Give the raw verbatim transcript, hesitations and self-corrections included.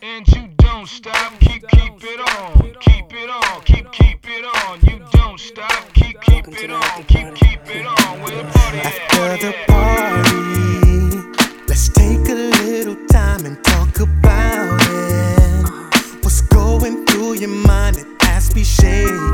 and you don't stop. Keep, keep it on, keep it on, keep, keep it on. You don't stop. Keep, keep it on, keep, keep it on. Where the party at? After the party, let's take a little time and talk about it. What's going through your mind? It has me shaking.